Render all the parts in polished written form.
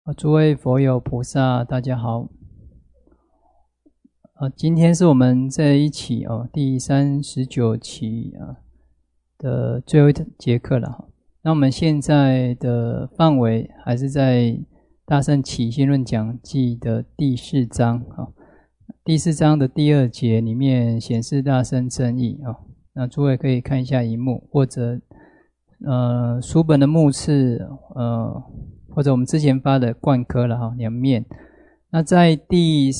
诸位佛友菩萨，大家好。今天是我们这一期第39期的最后一节课了。那我们现在的范围还是在大乘起信论讲记的第4章第4章的第2节里面显示大乘正义那诸位可以看一下荧幕，或者书本的目次或者我们之前发的贯科了2面。那在第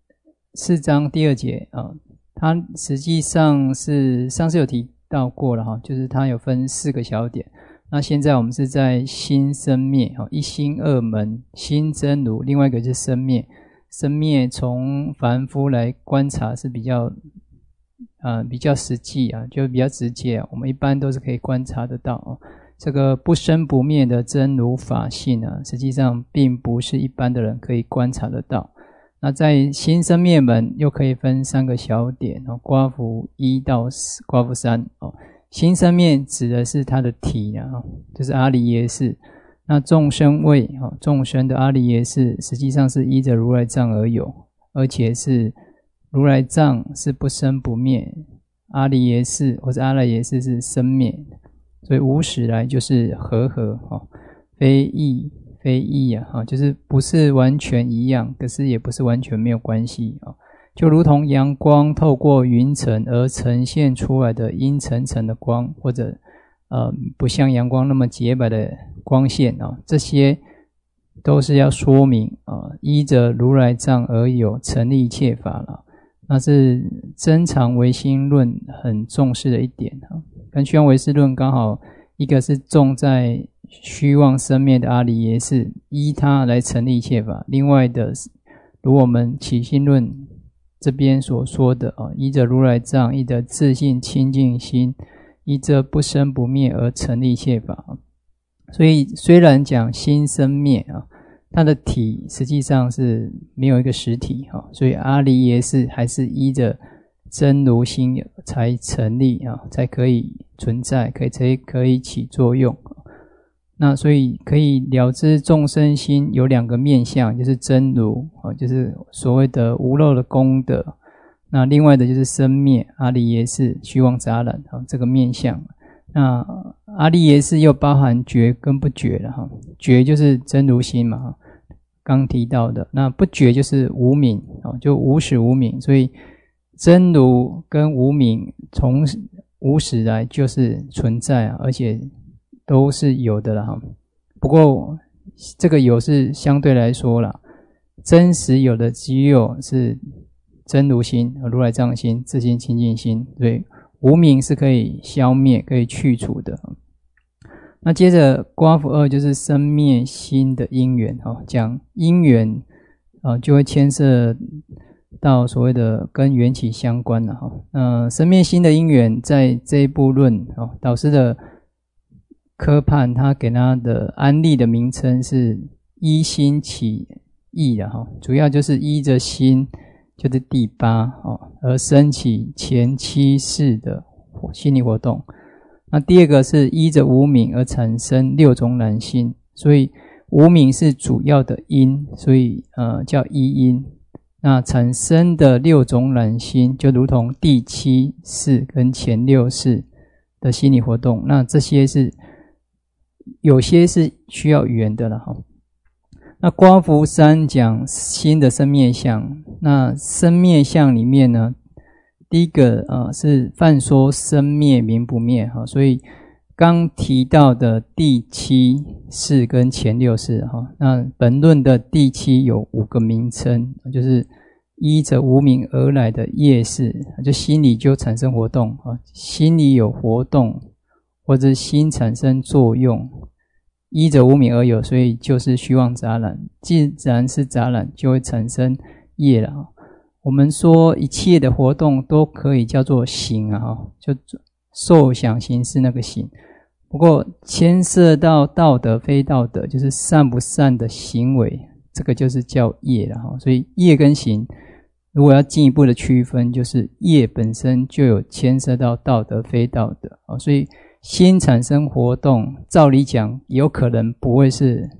4章第2节它实际上是上次有提到过了就是它有分4个小点。那现在我们是在心生灭一心二门，心真如，另外一个是生灭。生灭从凡夫来观察是比较实际就比较直接我们一般都是可以观察得到这个不生不灭的真如法性实际上并不是一般的人可以观察得到。那在心生灭门又可以分3个小点刮符1到刮符3心生灭指的是它的体就是阿离耶识。那众生位众生的阿离耶识实际上是依着如来藏而有，而且是如来藏是不生不灭，阿离耶识或者阿赖耶识是生灭，所以无始来就是和非异非异就是不是完全一样，可是也不是完全没有关系就如同阳光透过云层而呈现出来的阴沉沉的光，或者不像阳光那么洁白的光线这些都是要说明依着如来藏而有成立一切法了。那是增长唯心论很重视的一点跟虚妄唯识论刚好一个是重在虚妄生灭的阿离耶识，依它来成立一切法，另外的如我们起信论这边所说的依着如来藏，依着自性清净心，依着不生不灭而成立一切法。所以虽然讲心生灭它的体实际上是没有一个实体所以阿离耶识还是依着真如心才成立才可以存在，可以起作用。那所以可以了知众生心有2个面向，就是真如就是所谓的无漏的功德，那另外的就是生灭阿离耶识虚妄杂染这个面向。那阿离耶识又包含觉跟不觉了觉就是真如心嘛刚提到的，那不觉就是无明就无始无明，所以真如跟无明从无始来就是存在而且都是有的啦不过这个有是相对来说啦，真实有的只有是真如心如来藏心自性清净心，所以无明是可以消灭可以去除的。那接着刮符2就是生灭心的因缘讲因缘就会牵涉到所谓的跟缘起相关生灭心的因缘在这一部论导师的科判他给他的安立的名称是依心起意主要就是依着心就是第8而生起前7世的心理活动。那第2个是依着无明而产生6种染心，所以无明是主要的因，所以叫依因。那产生的6种染心就如同第7世跟前6世的心理活动，那这些是有些是需要语言的了那刮符3讲心的生灭相，那生灭相里面呢，第一个是泛说生灭名不灭所以刚提到的第7世跟前6世那本论的第7有5个名称，就是依着无明而来的业识，就心里就产生活动心里有活动或者心产生作用，依着无明而有，所以就是虚妄杂染。既然是杂染就会产生业了我们说一切的活动都可以叫做行就受想行识那个行。不过牵涉到道德非道德，就是善不善的行为，这个就是叫业了所以业跟行如果要进一步的区分，就是业本身就有牵涉到道德非道德所以心产生活动，照理讲有可能不会是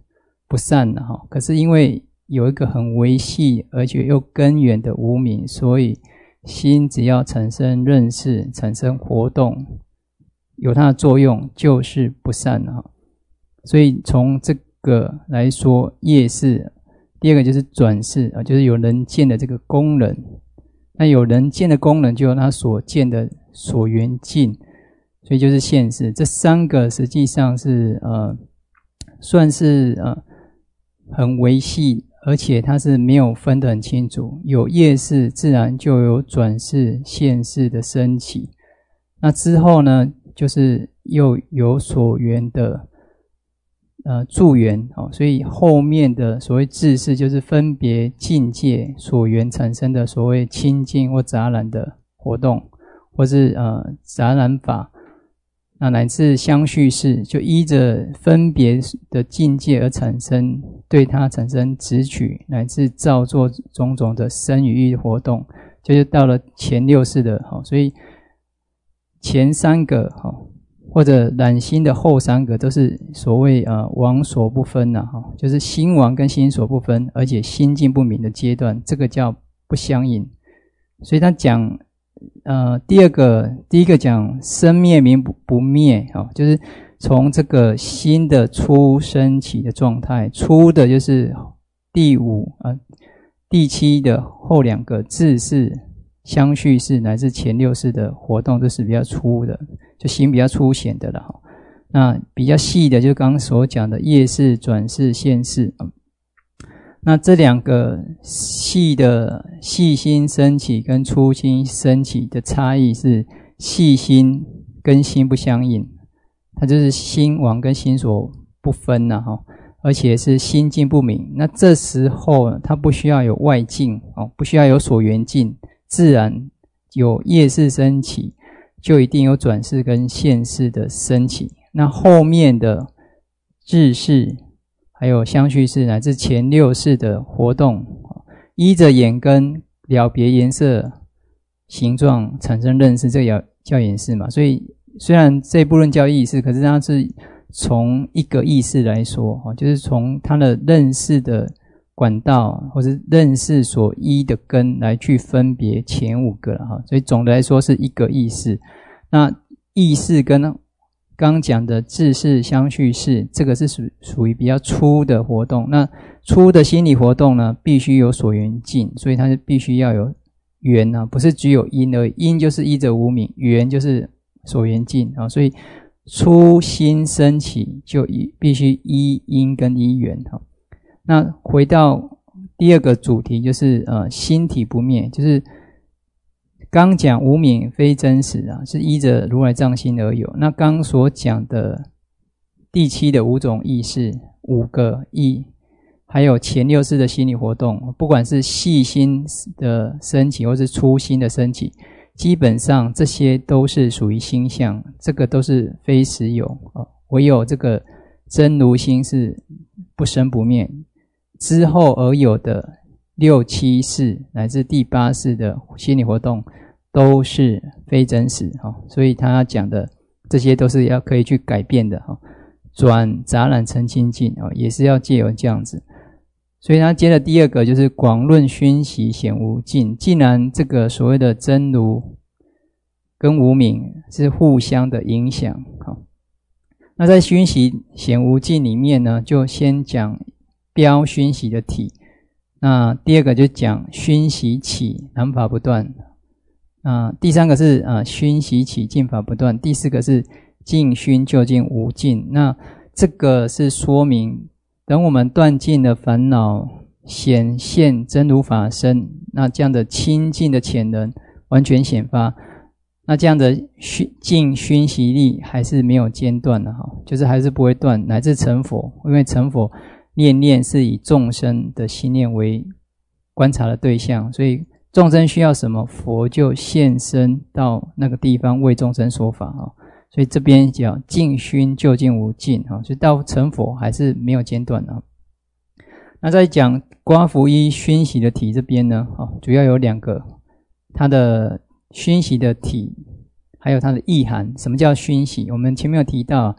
不善了哈。可是因为有一个很微细而且又根源的无明，所以心只要产生认识、产生活动，有它的作用，就是不善了哈。所以从这个来说，业识，第二个就是转识啊，就是有人见的这个功能。那有人见的功能，就有他所见的所缘境，所以就是现识。这三个实际上是算是很微细，而且它是没有分得很清楚。有业识，自然就有转识、现识的升起。那之后呢，就是又有所缘的助缘，所以后面的所谓智识就是分别境界所缘产生的所谓清净或杂染的活动，或是杂染法，那乃至相续识，就依着分别的境界而产生，对它产生执取，乃至造作种种的身语意活动，就是到了前六识的，所以前三个或者染心的后三个都是所谓王所不分就是心王跟心所不分，而且心境不明的阶段，这个叫不相应。所以他讲第一个讲生灭名不灭，就是从这个心的初升起的状态，初的就是第五第七的后两个智识、相续识乃至前六识的活动，都是比较粗的，就心比较粗显的了。那比较细的，就是刚刚所讲的业识、转识、现识。那这两个细的细心升起跟粗心升起的差异是，细心跟心不相应，它就是心王跟心所不分而且是心境不明。那这时候它不需要有外境不需要有所缘境，自然有业识升起，就一定有转识跟现识的升起。那后面的智识还有相续识乃至前六识的活动，依着眼根了别颜色形状产生认识，这个叫眼识嘛。所以虽然这部论叫意识，可是它是从一个意识来说，就是从它的认识的管道或是认识所依的根来去分别前五个了。所以总的来说是一个意识。那意识跟刚讲的智识、相续识，这个是属于比较粗的活动。那粗的心理活动呢，必须有所缘境，所以它是必须要有缘不是只有因而已。因就是依着无明，缘就是所缘境所以粗心升起就必须依因跟依缘那回到第二个主题，就是心体不灭，就是刚讲无明非真实是依着如来藏心而有。那刚所讲的第七的五种意识，五个意，还有前六识的心理活动，不管是细心的升起或是粗心的升起，基本上这些都是属于心相，这个都是非实有唯有这个真如心是不生不灭，之后而有的六七识乃至第八识的心理活动都是非真实所以他讲的这些都是要可以去改变的转杂染成清净也是要借由这样子。所以他接的第二个就是广论熏习显无尽。既然这个所谓的真如跟无明是互相的影响那在熏习显无尽里面呢，就先讲标熏习的体。那第二个就讲熏习起南法不断第三个是熏习起净法不断，第四个是净熏究竟无尽。那这个是说明等我们断尽了烦恼，显现真如法身，那这样的清净的潜能完全显发，那这样的净熏习力还是没有间断的就是还是不会断，乃至成佛。因为成佛念念是以众生的心念为观察的对象，所以众生需要什么，佛就现身到那个地方为众生说法所以这边讲净熏究竟无尽就到成佛还是没有间断那在讲刮拂衣熏习的体这边呢主要有两个，它的熏习的体还有它的意涵。什么叫熏习？我们前面有提到，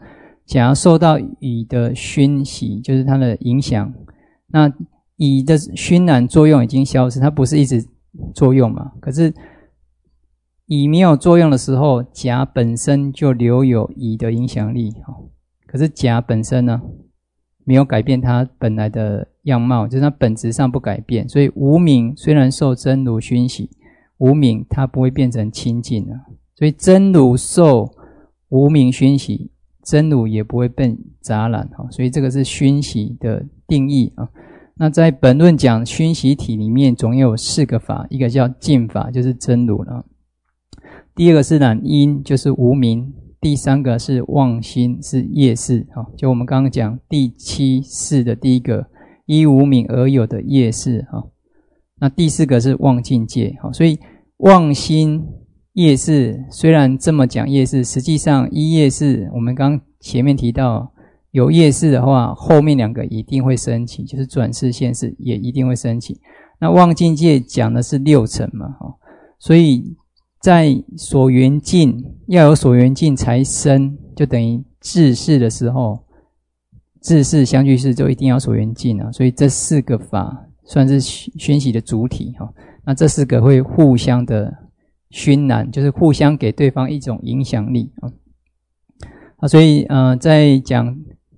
甲受到乙的熏习，就是它的影响，那乙的熏染作用已经消失，它不是一直作用嘛？可是乙没有作用的时候，甲本身就留有乙的影响力。可是甲本身呢，没有改变它本来的样貌，就是它本质上不改变。所以无明虽然受真如熏习，无明它不会变成清净了。所以真如受无明熏习，真如也不会被杂染。所以这个是熏习的定义啊。那在本论讲熏习体里面总有4个法，一个叫净法，就是真如了。第二个是染因，就是无明。第3个是妄心，是业识。就我们刚刚讲第7识的第一个，依无明而有的业识。那第4个是妄境界。所以妄心业识虽然这么讲业识，实际上依业识，我们刚前面提到有业识的话，后面2个一定会升起，就是转世现世也一定会升起。那妄境界讲的是6层嘛，所以在所缘境要有所缘境才生，就等于自世的时候，自世相续世就一定要所缘境啊。所以这4个法算是熏习的主体。那这4个会互相的熏染，就是互相给对方一种影响力。所以在讲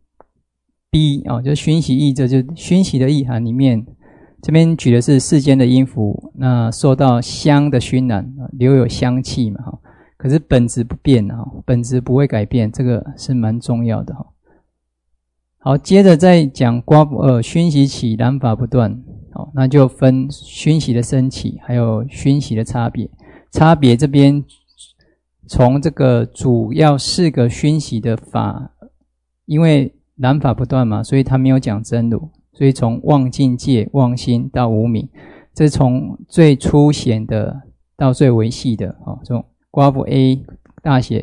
B 就是熏习义，这就是熏习的意涵里面，这边举的是世间的音符，那受到香的熏染，留有香气嘛，可是本质不变，本质不会改变，这个是蛮重要的。好，接着再讲刮不二，熏习起染法不断，那就分熏习的升起，还有熏习的差别。差别这边从这个主要4个熏习的法，因为染法不断嘛，所以他没有讲真如。所以从妄境界、妄心到无明，这是从最粗显的到最微细的。这种刮不 A 大写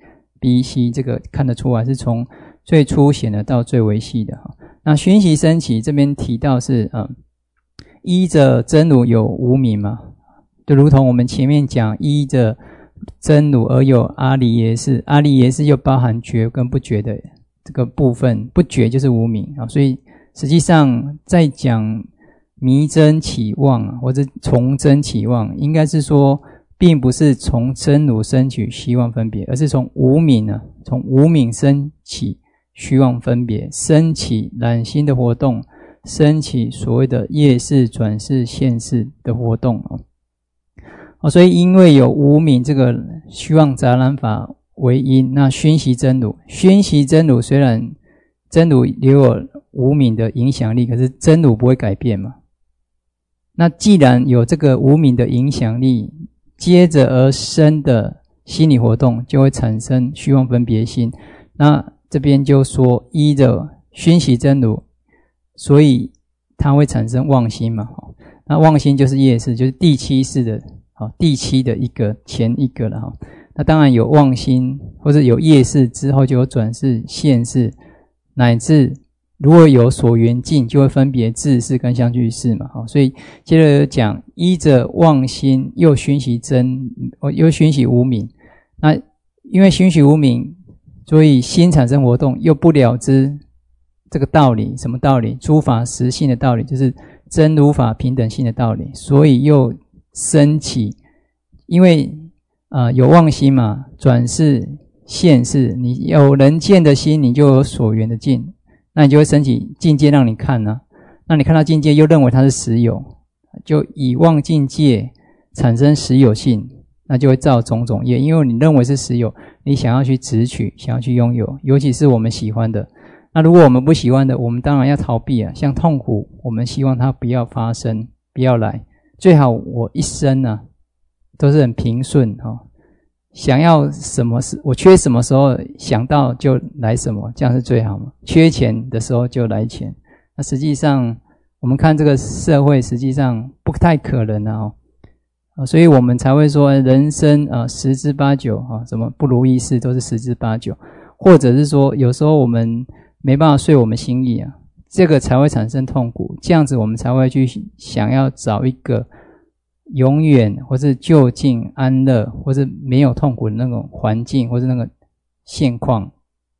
A、B、C 这个看得出来是从最粗显的到最微细的。那熏习升起这边提到是依着真如有无明嘛，就如同我们前面讲依着真如而有阿离耶识，阿离耶识又包含觉跟不觉的这个部分，不觉就是无明。所以实际上在讲迷真起妄或者从真起妄，应该是说并不是从真如升起虚妄分别，而是从无明从无明升起虚妄分别，升起染心的活动，升起所谓的业识、转世、现世的活动。所以因为有无明这个虚妄杂染法为因，那熏习真如，熏习真如虽然真如留有无明的影响力，可是真如不会改变嘛。那既然有这个无明的影响力，接着而生的心理活动就会产生虚妄分别心。那这边就说依着熏习真如，所以它会产生妄心嘛。那妄心就是业识，就是第7识的第7的一个前一个了。那当然有妄心或者有业识之后就有转世、现世，乃至如果有所缘境就会分别自识跟相续识嘛。所以接着讲依着妄心又熏习又熏习无明，那因为熏习无明，所以心产生活动又不了知这个道理，什么道理？诸法实性的道理，就是真如法平等性的道理，所以又升起，因为有妄心嘛，转世现世，你有人见的心，你就有所缘的境，那你就会升起境界让你看啊。那你看到境界又认为它是实有，就以妄境界产生实有性，那就会造种种业，因为你认为是实有，你想要去执取，想要去拥有，尤其是我们喜欢的。那如果我们不喜欢的，我们当然要逃避啊。像痛苦，我们希望它不要发生，不要来，最好我一生都是很平顺想要什么事，我缺什么时候想到就来什么，这样是最好嘛。缺钱的时候就来钱，那实际上我们看这个社会，实际上不太可能所以我们才会说人生10之8九什么不如意事都是10之8九，或者是说有时候我们没办法遂我们心意这个才会产生痛苦，这样子我们才会去想要找一个永远或是就近安乐或是没有痛苦的那种环境或是那个现况。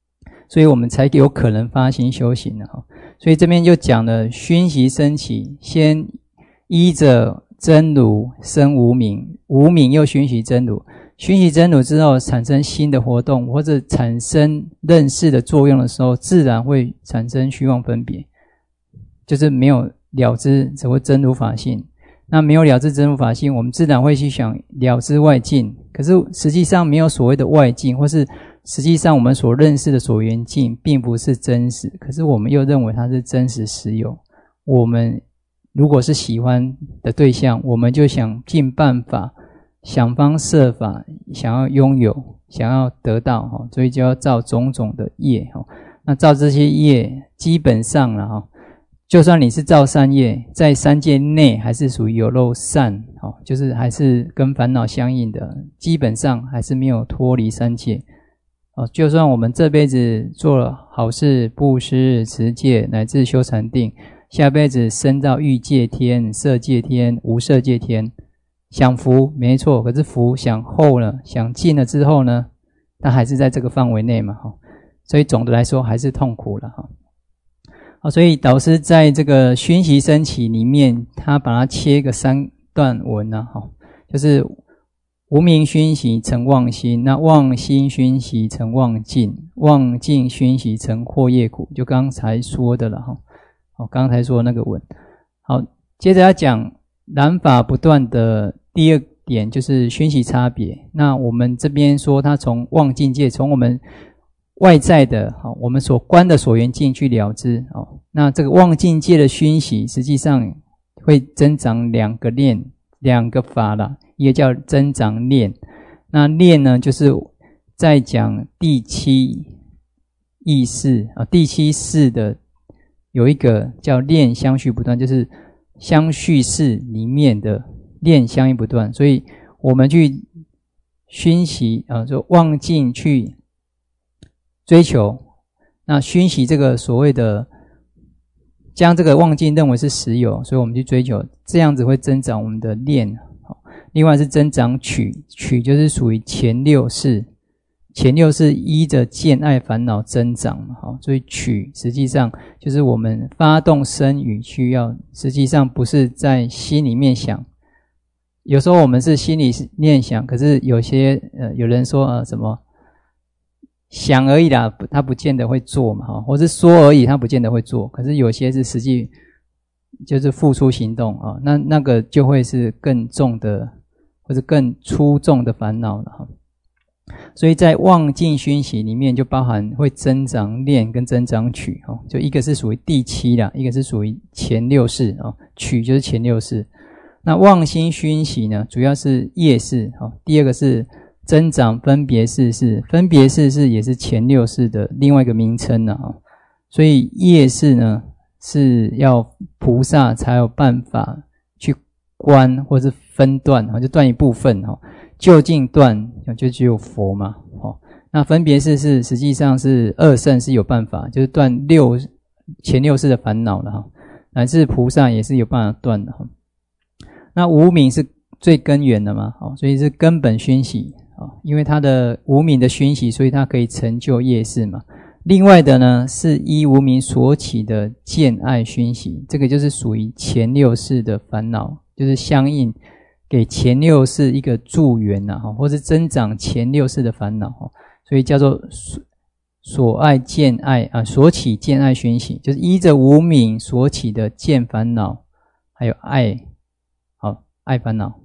所以我们才有可能发心修行哈。所以这边就讲了熏习升起，先依着真如生无明，无明又熏习真如，熏习真如之后产生新的活动或者产生认识的作用的时候，自然会产生虚妄分别，就是没有了知所谓真如法性。那没有了知真如法性，我们自然会去想了知外境，可是实际上没有所谓的外境，或是实际上我们所认识的所缘境并不是真实，可是我们又认为它是真实实有。我们如果是喜欢的对象，我们就想尽办法想方设法想要拥有，想要得到，所以就要造种种的业。那造这些业基本上啦，就算你是造善业，在三界内还是属于有漏善，就是还是跟烦恼相应的，基本上还是没有脱离三界。就算我们这辈子做了好事、布施、持戒乃至修禅定，下辈子升到欲界天、色界天、无色界天，享福没错，可是福享后了，享尽了之后呢，它还是在这个范围内嘛，所以总的来说还是痛苦了。所以导师在这个熏习升起里面，他把它切个三段文啊，就是无明熏习成妄心，那妄心熏习成妄境，妄境熏习成惑业苦，就刚才说的了哈。刚才说的那个文。好，接着要讲染法不断的第二点，就是熏习差别。那我们这边说，他从妄境界，从我们外在的我们所观的所缘境去了知。那这个妄境界的熏习，实际上会增长两个念，两个法啦。一个叫增长念，那念呢，就是在讲第七意识第七识的有一个叫念相续不断，就是相续识里面的念相应不断，所以我们去熏习就妄境去追求，那熏习这个所谓的将这个妄境认为是实有，所以我们去追求，这样子会增长我们的念。另外是增长取，取就是属于前六识，前六识依着见爱烦恼增长嘛，所以取实际上就是我们发动身语去要，实际上不是在心里面想，有时候我们是心里念想，可是有些有人说什么想而已啦，他不见得会做嘛，或是说而已，他不见得会做，可是有些是实际就是付出行动那个就会是更重的或是更粗重的烦恼了。所以在妄境熏习里面就包含会增长念跟增长取，就一个是属于第七啦，一个是属于前六识，取就是前六识。那妄心熏习呢，主要是业识，第二个是增长分别识是，分别识是也是前六识的另外一个名称了。所以业识呢是要菩萨才有办法去观或是分段，就断一部分，究竟断就只有佛嘛。那分别识是实际上是二圣是有办法，就是断前六识的烦恼了，乃至菩萨也是有办法断的。那无明是最根源的嘛，所以是根本熏习，因为它的无明的熏习，所以它可以成就业识嘛。另外的呢，是依无明所起的见爱熏习，这个就是属于前六识的烦恼，就是相应给前六识一个助缘或是增长前六识的烦恼，所以叫做所爱见爱所起见爱熏习，就是依着无明所起的见烦恼，还有爱烦恼。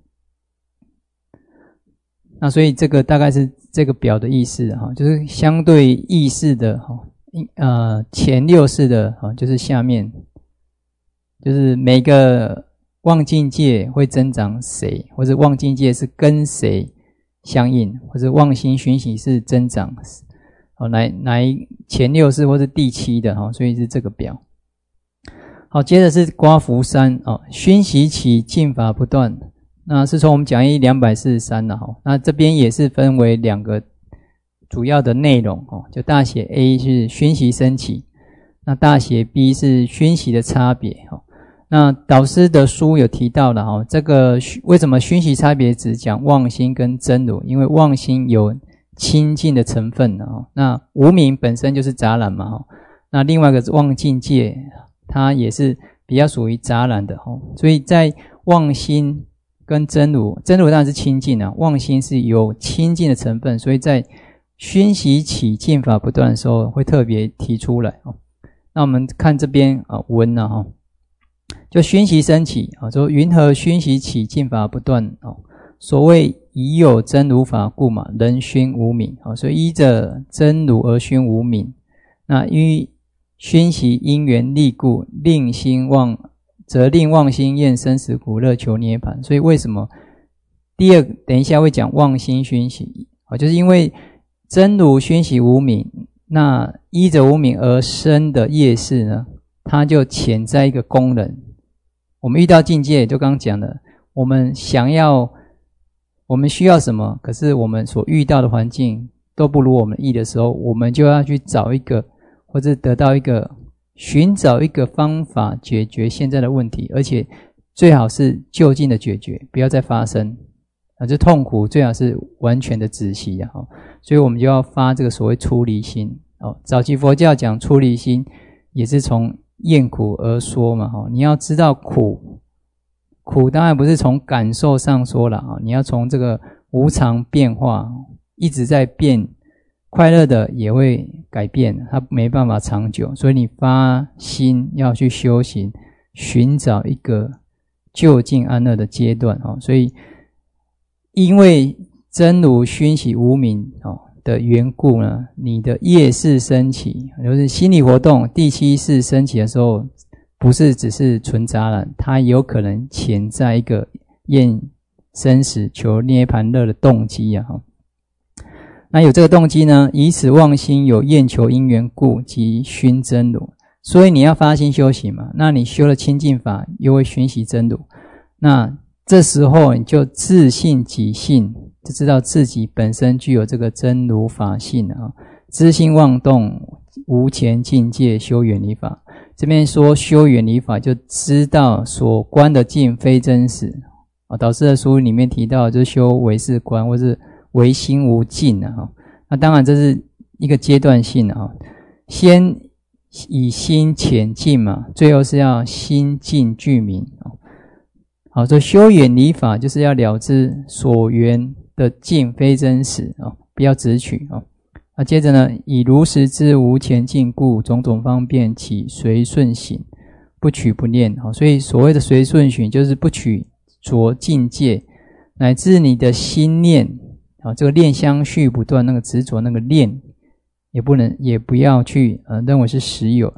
那所以这个大概是这个表的意思就是相对意识的前六识的就是下面就是每个妄境界会增长谁，或者妄境界是跟谁相应，或者妄心熏习是增长哪一前六识或是第七的所以是这个表。好，接着是刮拂三熏习起净法不断，那是从我们讲义243了那这边也是分为两个主要的内容就大写 A 是熏习升起，那大写 B 是熏习的差别那导师的书有提到了这个为什么熏习差别只讲妄心跟真如，因为妄心有清净的成分那无明本身就是杂染嘛那另外一个妄境界，它也是比较属于杂染的所以在妄心跟真如当然是清净妄心是有清净的成分，所以在熏习起净法不断的时候会特别提出来那我们看这边文就熏习升起说云何熏习起净法不断所谓已有真如法故嘛，人熏无明所以依着真如而熏无明。那依熏习因缘力故，则令妄心厌生死苦乐求涅槃。所以为什么第二等一下会讲妄心熏习就是因为真如熏习无明，那依着无明而生的业识呢，它就潜在一个功能。我们遇到境界就刚刚讲的，我们需要什么，可是我们所遇到的环境都不如我们意的时候，我们就要去找一个或者寻找一个方法解决现在的问题，而且最好是就近的解决，不要再发生这痛苦最好是完全的止息所以我们就要发这个所谓出离心早期佛教讲出离心也是从厌苦而说嘛你要知道苦当然不是从感受上说了你要从这个无常变化一直在变，快乐的也会改变，它没办法长久，所以你发心要去修行，寻找一个就近安乐的阶段所以因为真如熏习无明的缘故呢，你的业识升起，就是心理活动第七识升起的时候，不是只是纯杂染，它有可能潜在一个厌生死求涅槃乐的动机那有这个动机呢，以此妄心有厌求因缘故即熏真如。所以你要发心修行嘛，那你修了清净法又会熏习真如，那这时候你就自信己性，就知道自己本身具有这个真如法性知心妄动无前境界修远离法。这边说修远离法，就知道所观的境非真实导师的书里面提到就是修唯识观或是唯心无境那当然这是一个阶段性先以心浅净嘛，最后是要心净具明好，所以修远离法就是要了知所缘的境非真实不要执取那接着呢，以如实知无前境故，种种方便起随顺行，不取不念所以所谓的随顺行就是不取着境界，乃至你的心念这个念相续不断，那个执着那个念也不要去认为是实有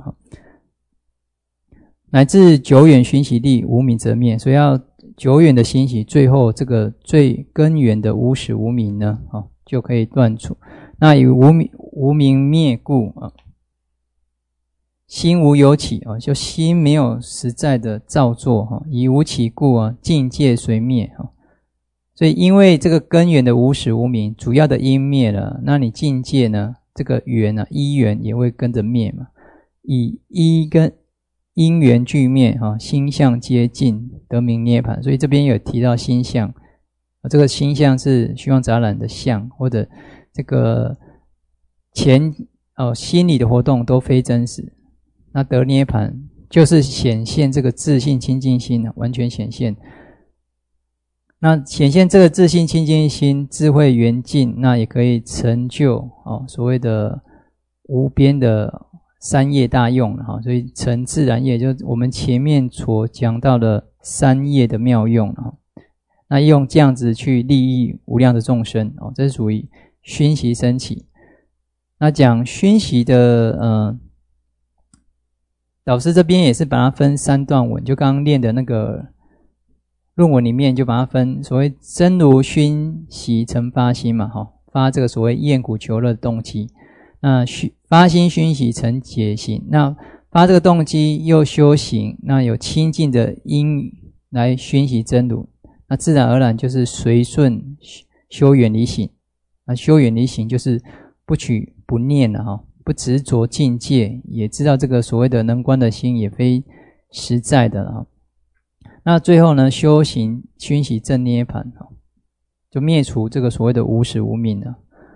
乃至久远熏习力无明则灭。所以要久远的熏习，最后这个最根源的无始无明呢就可以断除。那以无明灭故心无有起就心没有实在的造作以无起故境界随灭所以因为这个根源的无始无明主要的因灭了，那你境界呢，这个缘依缘也会跟着灭嘛。以依跟因缘俱灭心相皆尽得名涅槃。所以这边有提到心相这个心相是虚妄杂染的相，或者这个心理的活动都非真实，那得涅槃就是显现这个自性清净心完全显现。那显现这个自性清净心智慧圆净，那也可以成就所谓的无边的三业大用所以成自然业就是我们前面所讲到的三业的妙用那用这样子去利益无量的众生这是属于熏习升起。那讲熏习的导师这边也是把它分三段文，就刚刚练的那个论文里面就把它分所谓真如熏习成发心嘛发这个所谓厌苦求乐的动机，那发心熏习成解行，那发这个动机又修行，那有清净的因来熏习真如，那自然而然就是随顺修远离行。那修远离行就是不取不念不执着境界，也知道这个所谓的能观的心也非实在的那最后呢，修行熏习正涅槃就灭除这个所谓的无始无明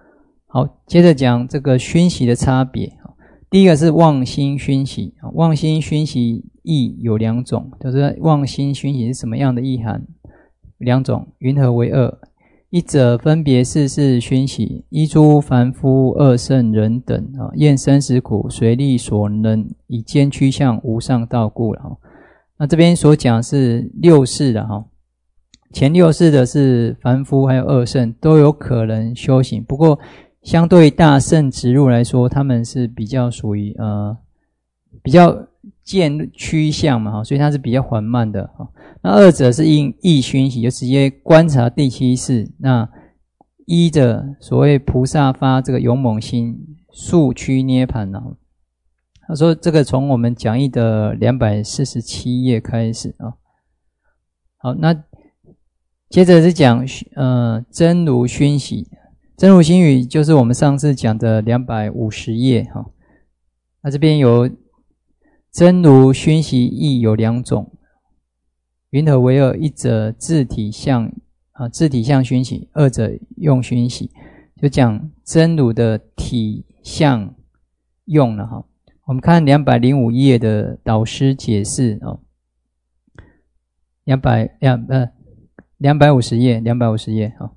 好，接着讲这个熏习的差别。第一个是妄心熏习，妄心熏习意有两种，就是妄心熏习是什么样的意涵？两种，云何为二？一者分别世事熏习，依诸凡夫二圣人等厌生死苦，随力所能，以兼趋向无上道故了。那这边所讲是六世的哈，前六世的是凡夫还有二圣都有可能修行，不过相对大圣直入来说，他们是比较属于比较渐趋向嘛，所以它是比较缓慢的。那二者是意熏习，就直接观察第七世，那依着所谓菩萨发这个勇猛心，速趋涅槃。他说这个从我们讲义的247页开始啊。好，那接着是讲真如熏习。真如心语就是我们上次讲的250页哈。那这边有真如熏习意有两种，云何为二？一者自体相自体相熏习，二者用熏习。就讲真如的体相用了哈。我们看205页的导师解释哦，250页哈。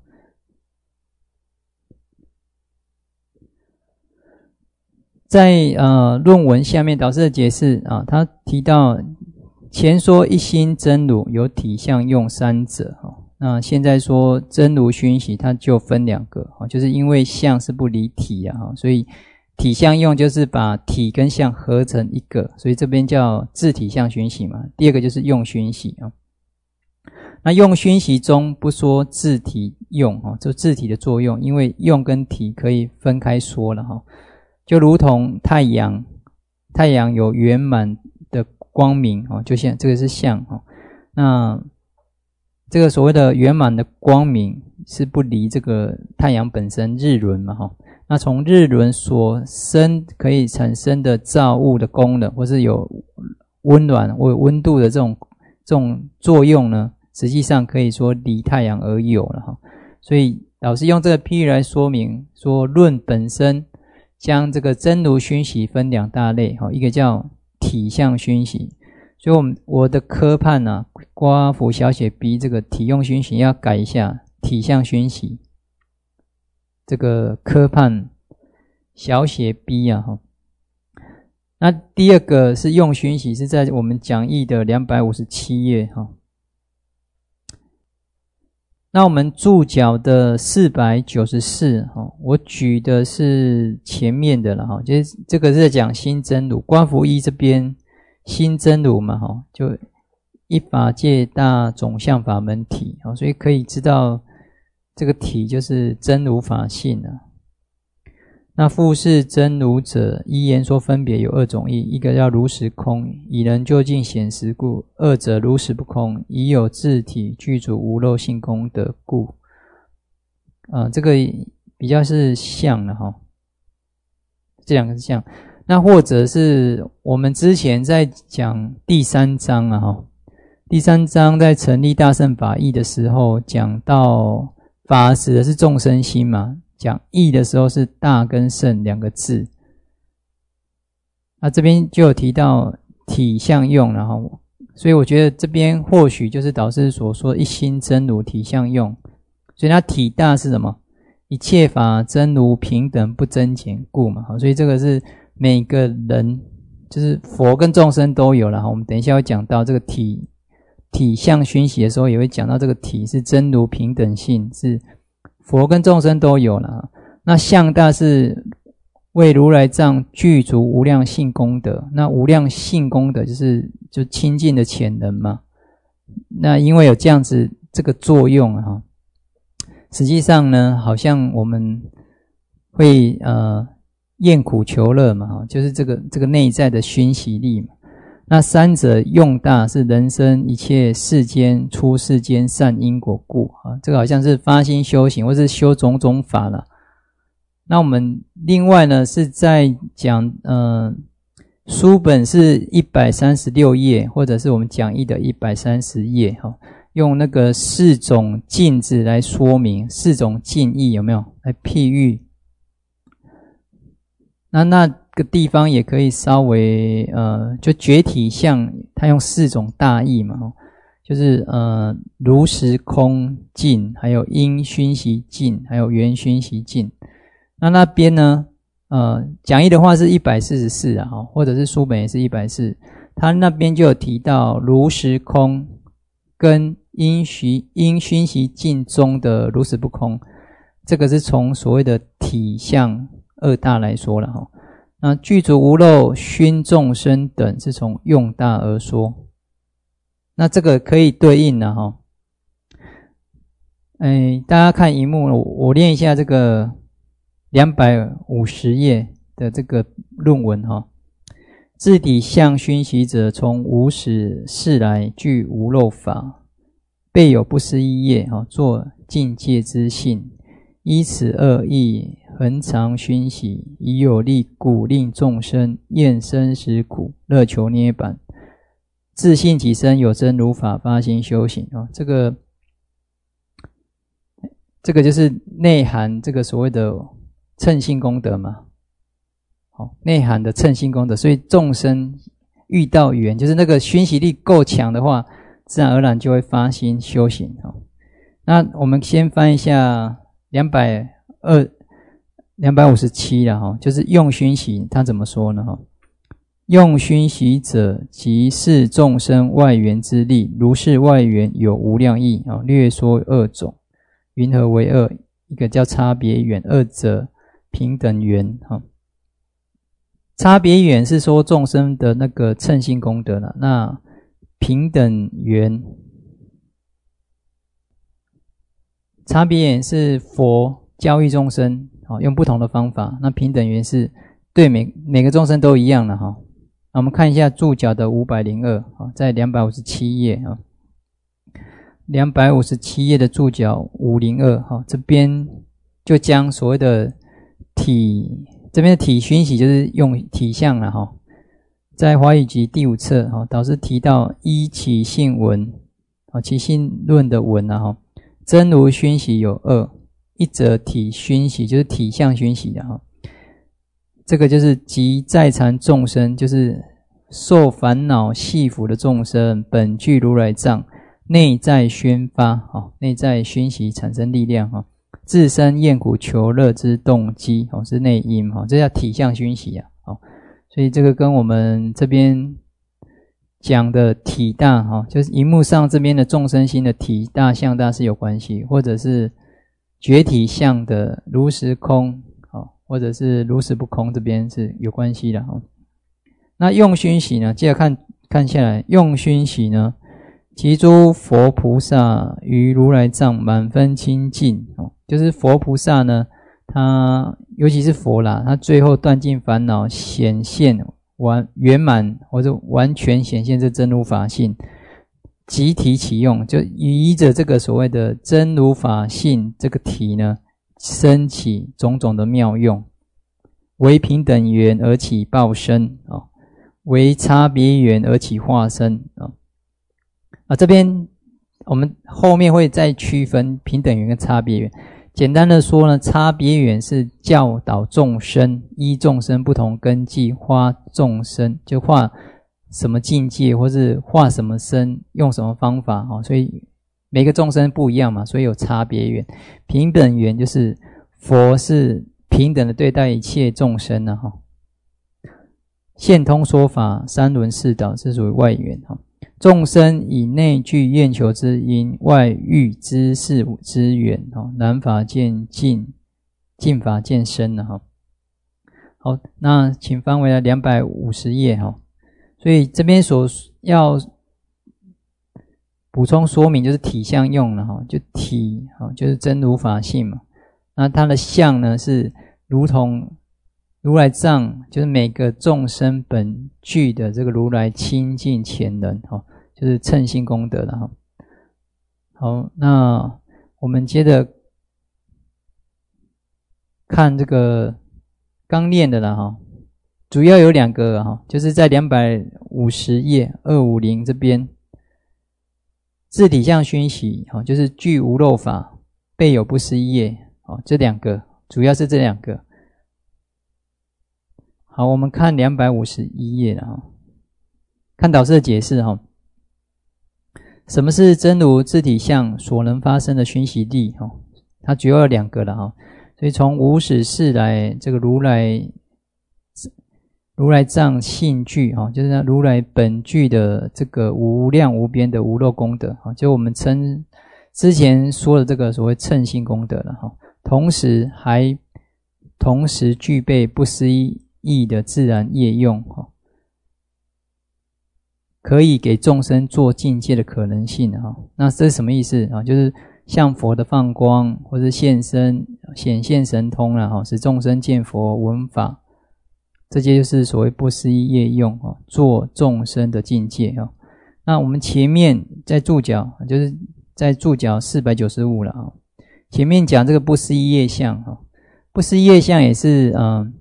在论文下面导师的解释他提到前说一心真如有体相用三者那现在说真如熏习它就分两个就是因为相是不离体所以体相用就是把体跟相合成一个，所以这边叫自体相熏习嘛。第二个就是用熏习那用熏习中不说自体用就自体的作用，因为用跟体可以分开说了就如同太阳有圆满的光明就像这个是相那这个所谓的圆满的光明是不离这个太阳本身日轮嘛那从日轮所生可以产生的造物的功能，或是有温暖或有温度的这种作用呢，实际上可以说离太阳而有了所以老师用这个譬喻来说明说，论本身将这个真如熏习分两大类一个叫体相熏习，所以我的科判刮符小写 B 这个体用熏习要改一下，体相熏习这个科判小写 B 那第二个是用熏习，是在我们讲义的257页那我们注脚的494我举的是前面的了就是这个是在讲心真如，观符一这边心真如嘛就一法界大总相法门体所以可以知道这个体就是真如法性那复是真如者，依言说分别有二种义，一个叫如实空，以人究竟显实故；二者如实不空，以有自体具足无漏性功德故。这个比较是相了这两个是相。那或者是我们之前在讲第3章第3章在成立大乘法义的时候，讲到法指的是众生心嘛。讲义的时候是大跟圣两个字，这边就有提到体相用所以我觉得这边或许就是导师所说一心真如体相用，所以它体大是什么？一切法真如平等不增减故嘛，所以这个是每个人就是佛跟众生都有了我们等一下会讲到这个体相熏习的时候也会讲到这个体是真如平等性，是佛跟众生都有了。那相大是为如来藏具足无量性功德，那无量性功德就清净的潜能嘛。那因为有这样子这个作用实际上呢，好像我们会厌苦求乐嘛就是这个内在的熏习力嘛。那三者用大是人生一切世间出世间善因果故这个好像是发心修行或是修种种法了。那我们另外呢是在讲书本是136页，或者是我们讲义的130页用那个4种镜子来说明4种境义有没有来譬喻那个地方也可以稍微就觉体相，它用4种大义嘛，就是如实空尽，还有因熏习尽，还有缘熏习尽。那边呢讲义的话是144啊，或者是书本也是140，他那边就有提到如实空跟因熏习尽中的如实不空，这个是从所谓的体相2大来说了哈。那具足无漏熏众生等是从用大而说，那这个可以对应了哈。大家看荧幕，我念一下这个250页的这个论文哈。自体相熏习者，从无始世来具无漏法，备有不思议业，作境界之性，依此2义恒常熏习，以有力故令众生厌生死苦，乐求涅槃，自信己身有真如法，发心修行。这个就是内涵这个所谓的称性功德嘛，内涵的称性功德。所以众生遇到缘，就是那个熏习力够强的话，自然而然就会发心修行。那我们先翻一下257啦，就是用熏习他怎么说呢？用熏习者，即是众生外缘之力，如是外缘有无量义，略说2种。云何为2？一个叫差别缘，2者平等缘。差别缘是说众生的那个称性功德了，那平等缘，差别缘是佛教育众生用不同的方法，那平等缘是对每个众生都一样了哈。我们看一下注脚的502，在257页257页的注脚502，这边就将所谓的体，这边的体熏习就是用体相了哈。在华语集第5册导师提到依起信文，起信论的文啊，真如熏习有2，一则体熏习就是体相熏习的这个就是即在缠众生，就是受烦恼系缚的众生，本具如来藏，内在宣发，内在熏习产生力量，自身厌苦求乐之动机，是内因，这叫体相熏习啊。所以这个跟我们这边讲的体大，就是荧幕上这边的众生心的体大相大是有关系，或者是觉体相的如实空，或者是如实不空，这边是有关系的。那用熏习呢，接着看下来，用熏习呢，其诸佛菩萨于如来藏满分清净，就是佛菩萨呢，他尤其是佛啦，他最后断尽烦恼，显现圆满或者完全显现这真如法性，即体起用，就依着这个所谓的真如法性这个体呢，生起种种的妙用，为平等缘而起报身，为差别缘而起化身。这边我们后面会再区分平等缘跟差别缘。简单的说呢，差别缘是教导众生，依众生不同根基化众生，就化什么境界或是化什么身，用什么方法，所以每个众生不一样嘛，所以有差别缘。平等缘就是佛是平等的对待一切众生啊，现通说法三轮四导是属于外缘。众生以内具厌求之因，外欲知识之缘，难法见尽，尽法见身了。好，那请翻回来250页。所以这边所要补充说明就是体相用了，就体就是真如法性嘛。那它的相呢是如同如来藏，就是每个众生本具的这个如来清净潜能，就是称性功德了。好，那我们接着看这个刚念的了，主要有2个，就是在250页250这边，自体相熏习，就是具无漏法，备有不思议业，这2个主要是这2个。 好，我们看251页了哈，看导师的解释哈。什么是真如自体相所能发生的熏习力？它主要有2个了哈。所以从无始世来，这个如来藏性具就是如来本具的这个无量无边的无漏功德，就我们之前说的这个所谓称性功德了哈。同时具备不思议的自然业用，可以给众生做境界的可能性。那这是什么意思？就是像佛的放光，或是显现神通啦，使众生见佛闻法，这些就是所谓不思议业用，做众生的境界。那我们前面在注脚，就是在注脚495了，前面讲这个不思议业相，不思议业相也是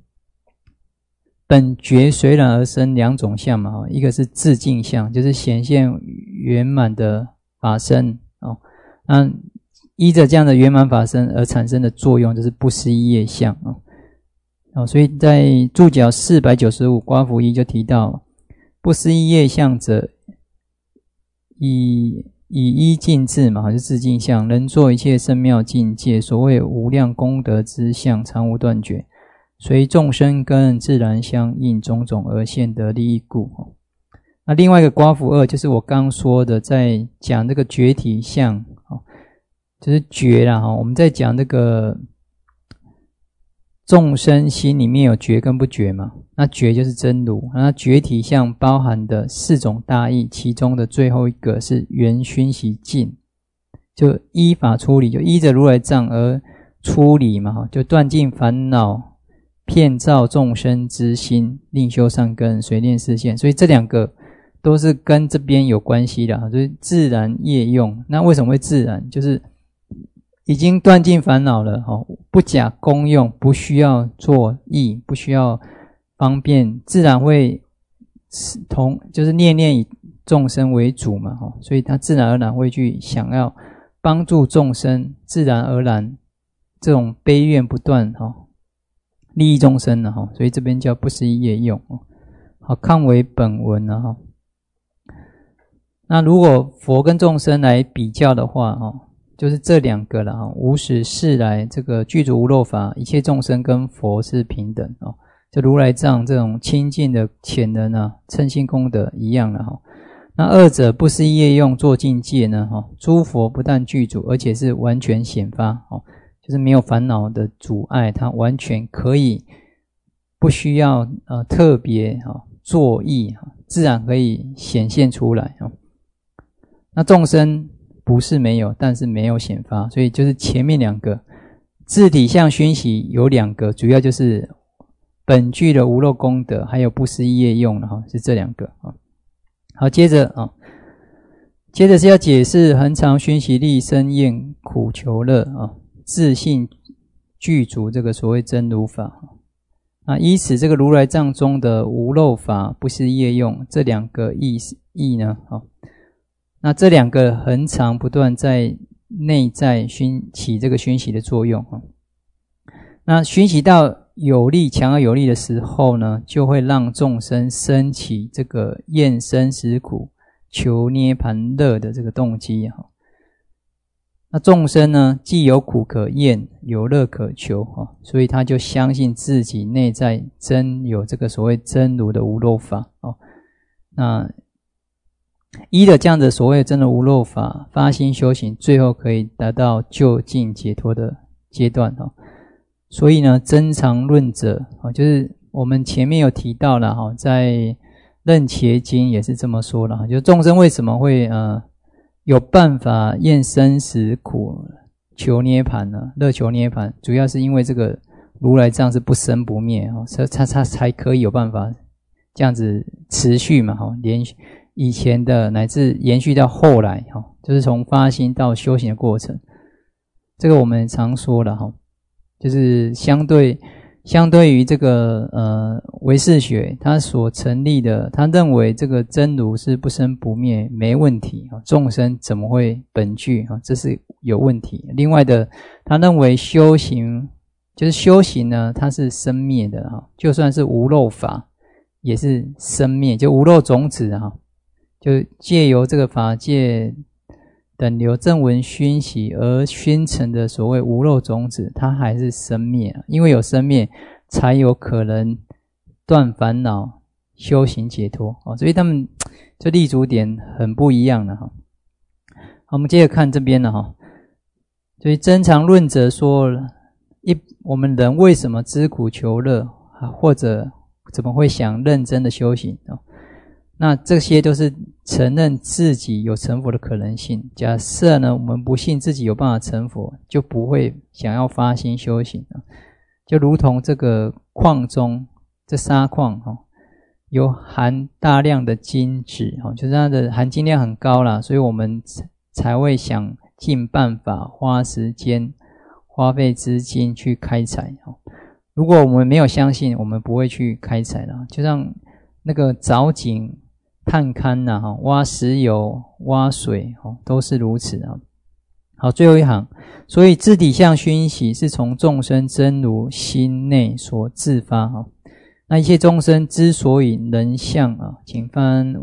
本觉随然而生2种相嘛，一个是自净相，就是显现圆满的法身，那依着这样的圆满法身而产生的作用，就是不思议业相。所以在注脚495刮符1就提到，不思议业相者，以依境智嘛，就是自净相，能作一切圣妙境界，所谓无量功德之相，常无断绝，随众生根自然相应，种种而现得利益故。那另外一个刮符2就是我刚说的，在讲这个觉体相，就是觉啦，我们在讲这个众生心里面有觉跟不觉嘛，那觉就是真如，那觉体相包含的4种大义，其中的最后一个是圆熏习境，就依法出离，就依着如来藏而出离嘛，就断尽烦恼，遍照众生之心，令修善根，随念示现。所以这2个都是跟这边有关系的，就是自然业用。那为什么会自然？就是已经断尽烦恼了，不假功用，不需要作意，不需要方便，自然会就是念念以众生为主嘛，所以他自然而然会去想要帮助众生，自然而然这种悲愿不断，利益众生了，所以这边叫不思议业用。好，看为本文了。那如果佛跟众生来比较的话，就是这2个了，无始世来这个具足无漏法，一切众生跟佛是平等，就如来藏这种清净的潜能啊，称性功德一样了。那2者不思议业用做境界呢，诸佛不但具足，而且是完全显发，就是没有烦恼的阻碍，它完全可以不需要特别作意，自然可以显现出来。那众生不是没有，但是没有显发，所以就是前面2个自体相熏习有2个，主要就是本具的无漏功德，还有不思议业用是这2个。好，接着是要解释恒常熏习力生厌苦求乐自性具足这个所谓真如法。依此这个如来藏中的无漏法、不思议业用这2个义呢，那这2个恒常不断在内在起这个熏习的作用。那熏习到有力、强而有力的时候呢，就会让众生升起这个厌生死苦、求涅盘乐的这个动机。那众生呢，既有苦可厌，有乐可求，所以他就相信自己内在真有这个所谓真如的无漏法。那依着这样的所谓真的无漏法发心修行，最后可以达到究竟解脱的阶段。所以呢，增长论者就是我们前面有提到了，在楞伽经也是这么说了，就众生为什么会有办法厌生死苦求涅盘呢？乐求涅盘，主要是因为这个如来藏是不生不灭，他才可以有办法这样子持续嘛，连续以前的乃至延续到后来，就是从发心到修行的过程。这个我们常说了，就是相对于这个唯识学他所成立的，他认为这个真如是不生不灭没问题，众生怎么会本具，这是有问题。另外的他认为修行就是修行呢，它是生灭的哈，就算是无漏法，也是生灭，就无漏种子哈，就借由这个法界等流正闻熏习而熏成的所谓无漏种子，它还是生灭，因为有生灭，才有可能断烦恼、修行解脱哦，所以他们这立足点很不一样的哈。好，我们接着看这边了哈。所以增长论者说，我们人为什么知苦求乐，或者怎么会想认真的修行哦？那这些都是承认自己有成佛的可能性。假设呢，我们不信自己有办法成佛，就不会想要发心修行啊。就如同这个矿中，这砂矿有含大量的金子就是它的含金量很高啦，所以我们才会想尽办法花时间花费资金去开采。如果我们没有相信，我们不会去开采啦。就像那个凿井探勘挖石油挖水都是如此啊。好，最后一行，所以自体相熏习是从众生真如心内所自发那一切众生之所以能向请翻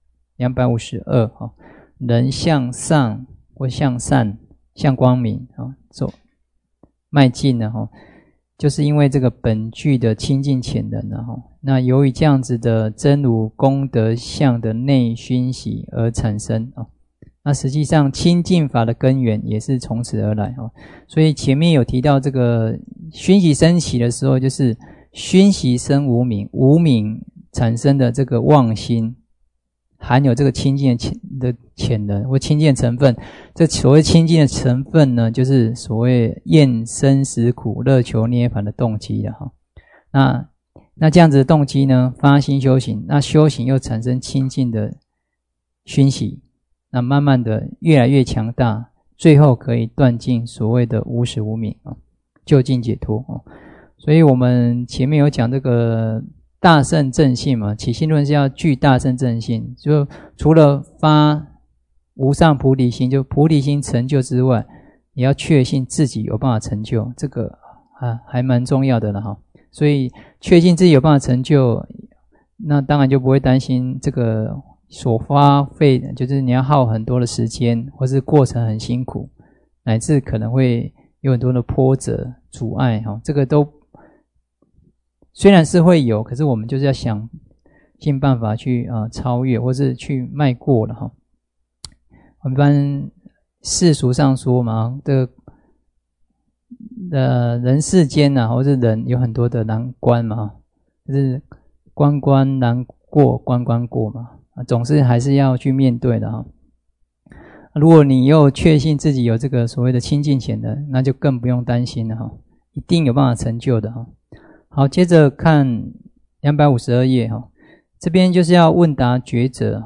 252能向上或向善向光明走迈进了就是因为这个本具的清净潜能那由于这样子的真如功德相的内熏习而产生那实际上清净法的根源也是从此而来所以前面有提到这个熏习升起的时候，就是熏习生无明，无明产生的这个妄心，含有这个清净的潜能或清净成分。这所谓清净的成分呢，就是所谓厌生死苦乐求涅槃的动机了那这样子的动机呢，发心修行，那修行又产生清净的熏习，那慢慢的越来越强大，最后可以断尽所谓的无始无明究竟解脱所以我们前面有讲这个大乘正信嘛，起信论是要具大乘正信，就除了发无上菩提心，就菩提心成就之外，也要确信自己有办法成就，这个还蛮重要的了所以确信自己有办法成就，那当然就不会担心这个所花费，就是你要耗很多的时间，或是过程很辛苦，乃至可能会有很多的波折阻碍这个都虽然是会有，可是我们就是要想尽办法去超越，或是去迈过了我们一般世俗上说嘛，人世间或是人有很多的难关嘛就是关关难过关关过嘛总是还是要去面对的如果你又确信自己有这个所谓的清净潜能，那就更不用担心了一定有办法成就的好，接着看252页这边就是要问答抉择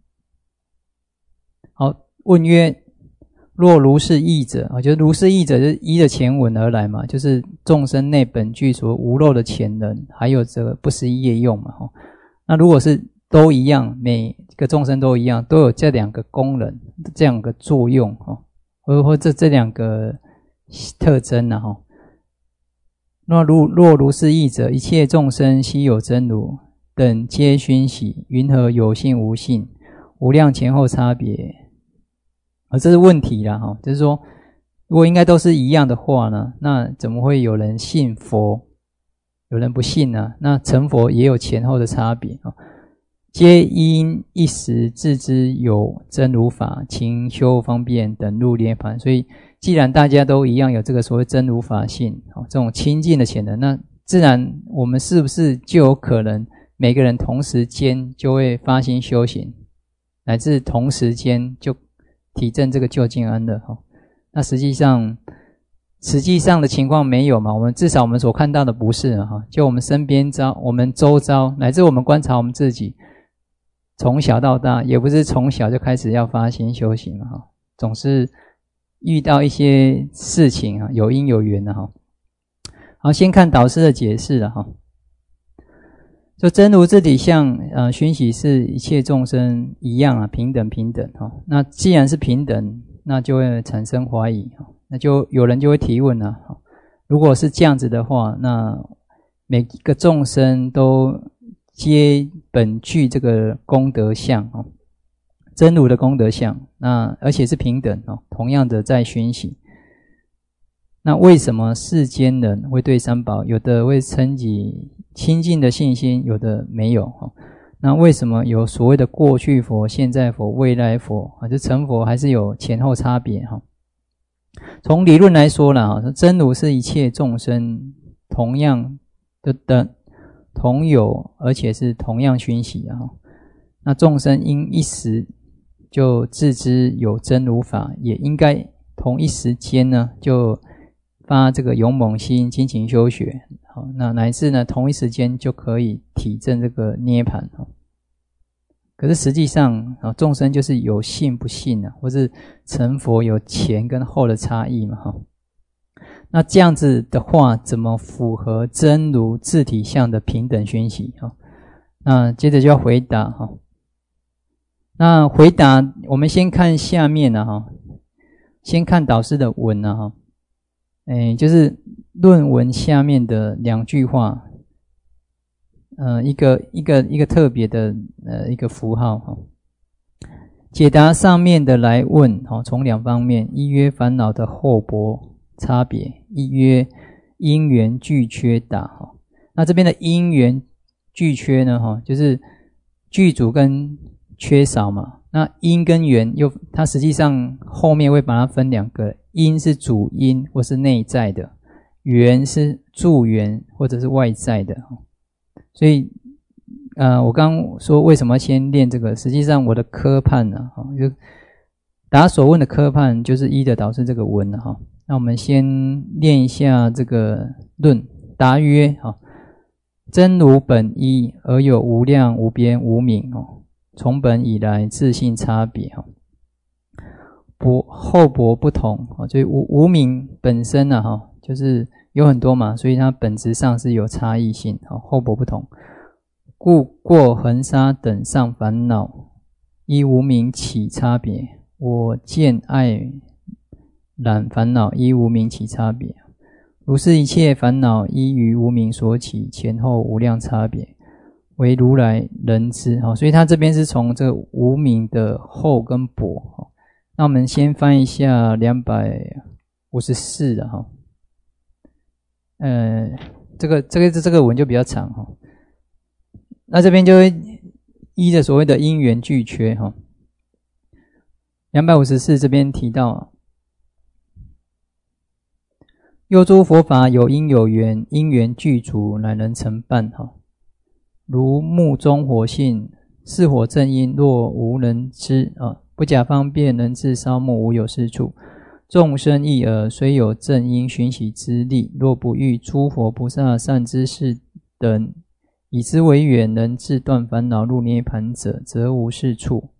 好，问曰：若如是义者就是如是义者就是依着前文而来嘛，就是众生内本具所无漏的潜能，还有这个不思议业用嘛那如果是都一样，每个众生都一样，都有这两个功能，这两个作用或这两个特征若如是义者，一切众生悉有真如，等皆熏习，云何有性无性，无量前后差别？这是问题啦就是说，如果应该都是一样的话呢，那怎么会有人信佛，有人不信呢？那成佛也有前后的差别皆因一时自知有真如法，勤修方便等入涅槃。所以既然大家都一样有这个所谓真如法性这种清净的潜能，那自然我们是不是就有可能每个人同时间就会发心修行，乃至同时间就体证这个究竟安乐那实际上的情况没有嘛，至少我们所看到的不是就我们身边我们周遭，乃至我们观察我们自己，从小到大也不是从小就开始要发心修行嘛总是遇到一些事情有因有缘的好，先看导师的解释了就真如自体相熏习是一切众生一样平等那既然是平等，那就会产生怀疑那就有人就会提问如果是这样子的话，那每一个众生都皆本具这个功德相真如的功德相，那而且是平等同样的在熏习。那为什么世间人会对三宝有的会称己亲近的信心，有的没有那为什么有所谓的过去佛、现在佛、未来佛就成佛还是有前后差别从理论来说啦，真如是一切众生同样的同有，而且是同样熏习那众生因一时就自知有真如法，也应该同一时间呢就发这个勇猛心，精勤修学那乃至呢同一时间就可以体证这个涅槃可是实际上众生就是有信不信或是成佛有前跟后的差异嘛那这样子的话怎么符合真如自体相的平等熏习那接着就要回答那回答我们先看下面先看导师的文就是论文下面的2句话一个特别的一个符号解答上面的来问从2方面，一曰烦恼的厚薄差别，一曰因缘具缺答那这边的因缘具缺呢就是具足跟缺少嘛，那因跟缘它实际上后面会把它分2个，因是主因或是内在的，缘是助缘或者是外在的所以我刚刚说为什么先练这个，实际上我的科判就答所问的科判就是依的导师这个文那我们先练一下这个论。答曰真如本一，而有无量无边无明从本以来自性差别厚薄不同所以无明本身就是有很多嘛，所以它本质上是有差异性厚薄不同。故过恒沙等上烦恼依无明起差别，我见爱染烦恼依无明起差别，如是一切烦恼依于无明所起，前后无量差别，为如来人知所以他这边是从这个无明的厚跟薄那我们先翻一下254了这个文就比较长那这边就会依着所谓的因缘具缺254这边提到又诸佛法有因有缘，因缘具足乃能成办如木中火性，是火正因，若无人知不假方便，能自烧木，无有是处。众生亦尔，虽有正因熏习之力，若不遇诸佛菩萨善知识等以之为缘，能自断烦恼入涅槃者，则无是处。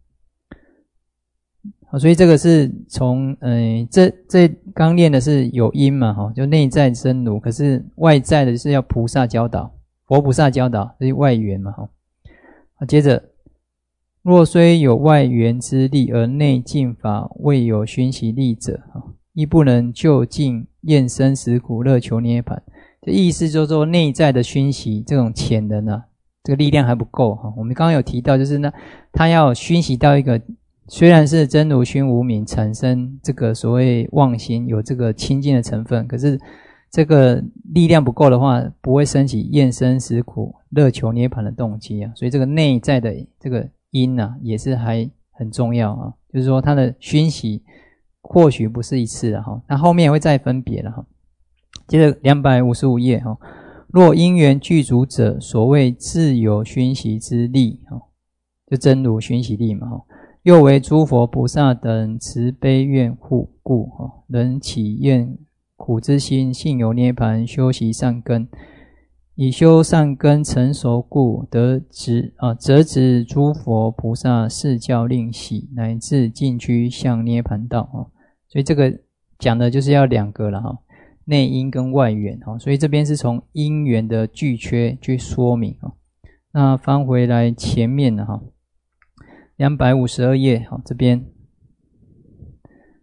所以这个是从这刚练的是有因嘛就内在真如，可是外在的是要菩萨教导，佛菩萨教导，这是外缘嘛接着若虽有外缘之力，而内境法未有熏习力者亦不能就近厌生死苦，乐求涅槃。这意思就是说内在的熏习这种潜能这个力量还不够我们刚刚有提到就是呢，他要熏习到一个虽然是真如熏无明，产生这个所谓妄心，有这个清净的成分，可是这个力量不够的话，不会升起厌生死苦，乐求涅槃的动机所以这个内在的这个因也是还很重要就是说它的熏习或许不是一次那后面也会再分别了接着255页若因缘具足者，所谓自有熏习之力就真如熏习力嘛又为诸佛菩萨等慈悲愿护故能起厌苦之心，信有涅槃，修习善根，以修善根成熟故，则指诸佛菩萨示教令喜，乃至尽居向涅槃道所以这个讲的就是要2个了内因跟外缘所以这边是从因缘的具缺去说明那翻回来前面了252页这边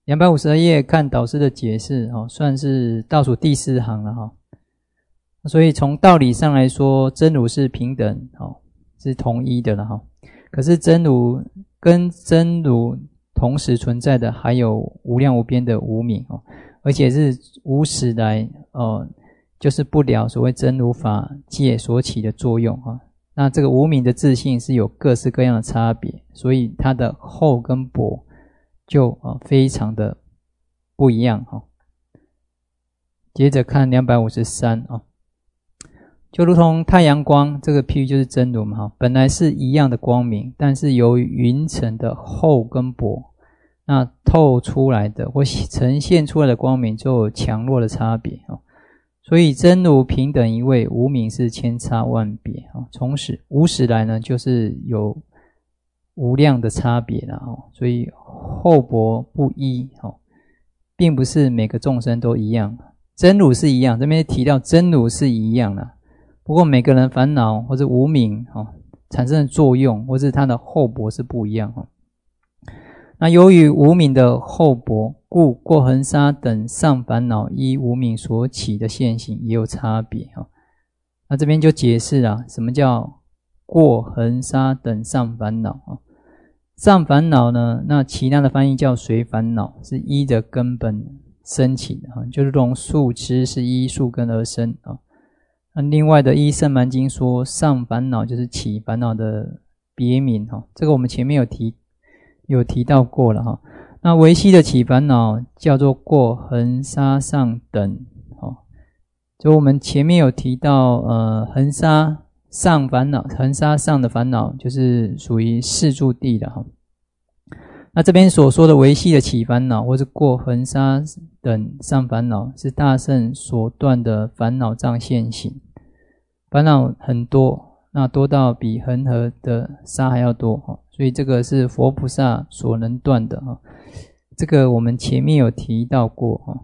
252页看导师的解释算是倒数第4行了所以从道理上来说，真如是平等是同一的了可是真如跟真如同时存在的还有无量无边的无明而且是无始来就是不了所谓真如法界所起的作用那这个无明的自性是有各式各样的差别，所以它的厚跟薄就非常的不一样接着看253就如同太阳光，这个譬喻就是真如嘛本来是一样的光明，但是由于云层的厚跟薄，那透出来的或呈现出来的光明就有强弱的差别所以真如平等一位，无明是千差万别从无始来呢，就是有无量的差别啦所以厚薄不一并不是每个众生都一样，真如是一样，这边提到真如是一样啦，不过每个人烦恼或者无明产生的作用或是它的厚薄是不一样那由于无明的厚薄，故过恒沙等上烦恼依无明所起的现行也有差别那这边就解释了什么叫过恒沙等上烦恼上烦恼呢，那其他的翻译叫随烦恼，是依的根本生起的就如同树枝是依树根而生那另外的依圣蛮经说上烦恼就是起烦恼的别名这个我们前面有提到过了那维系的起烦恼叫做过恒沙上等就我们前面有提到恒沙上烦恼，恒沙上的烦恼就是属于四住地的那这边所说的维系的起烦恼或是过恒沙等上烦恼，是大圣所断的烦恼障现行，烦恼很多，那多到比恒河的沙还要多所以这个是佛菩萨所能断的这个我们前面有提到过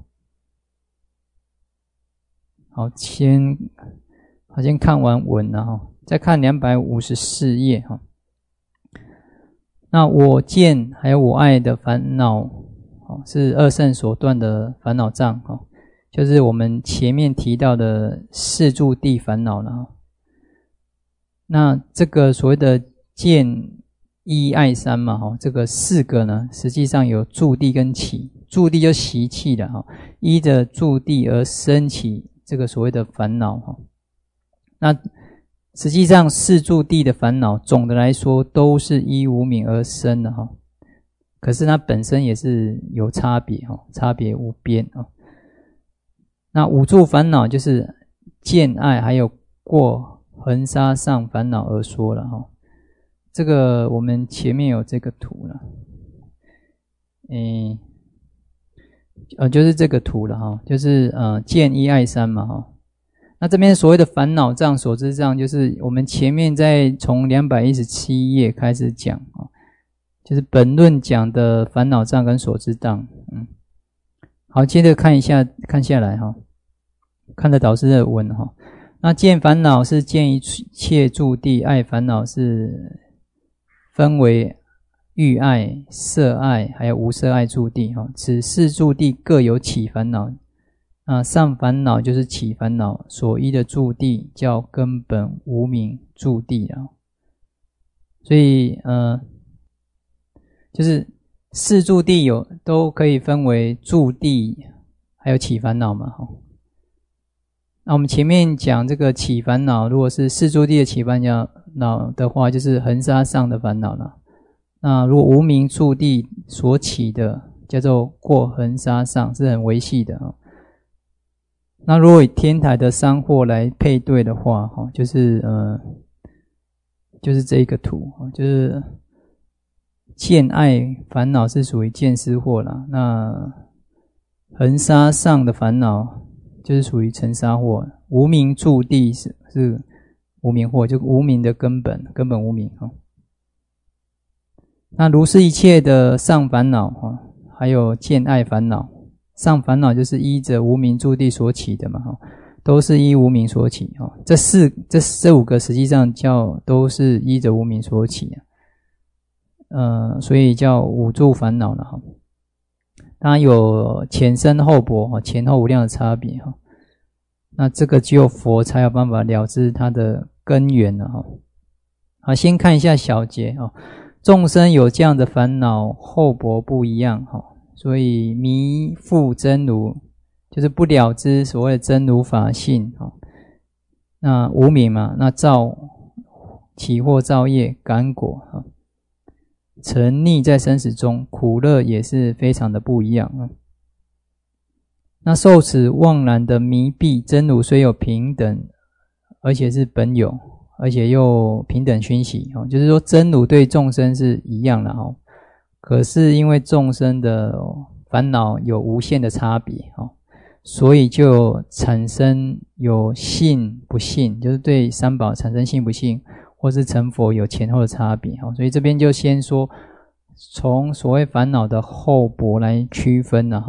好，先看完文了再看254页那我见还有我爱的烦恼是二圣所断的烦恼障就是我们前面提到的四住地烦恼了那这个所谓的见依爱三嘛这个四个呢，实际上有住地跟起，住地就习气的依着住地而生起这个所谓的烦恼那实际上四住地的烦恼总的来说都是依无明而生的可是它本身也是有差别差别无边那五住烦恼就是见爱还有过恒沙上烦恼而说了这个我们前面有这个图了就是这个图了就是见依爱三嘛那这边所谓的烦恼障所知障，就是我们前面在从217页开始讲就是本论讲的烦恼障跟所知障好，接着看下来看着导师的文那见烦恼是见一切住地，爱烦恼是分为欲爱、色爱还有无色爱住地此四住地各有起烦恼上烦恼就是起烦恼所依的住地叫根本无明住地所以就是四住地都可以分为住地还有起烦恼嘛那我们前面讲这个起烦恼，如果是四住地的起烦恼的话，就是恒沙上的烦恼了。那如果无明住地所起的叫做过恒沙上，是很微细的那如果以天台的三惑来配对的话就是这一个图就是见爱烦恼是属于见思惑啦，那恒沙上的烦恼就是属于尘沙惑，无明住地是无明惑，就无明的根本无明那如是一切的上烦恼还有见爱烦恼，上烦恼就是依着无明住地所起的嘛都是依无明所起这五个实际上都是依着无明所起所以叫五住烦恼了它有前深后薄，前后无量的差别。那这个只有佛才有办法了知它的根源了。好，先看一下小节。众生有这样的烦恼，厚薄不一样，所以迷覆真如，就是不了知所谓的真如法性。那无明嘛，那造起惑造业感果，沉溺在生死中，苦乐也是非常的不一样。那受此妄然的迷蔽，真如虽有平等，而且是本有，而且又平等熏习，就是说真如对众生是一样的，可是因为众生的烦恼有无限的差别，所以就产生有信不信，就是对三宝产生信不信，或是成佛有前后的差别。所以这边就先说从所谓烦恼的厚薄来区分了。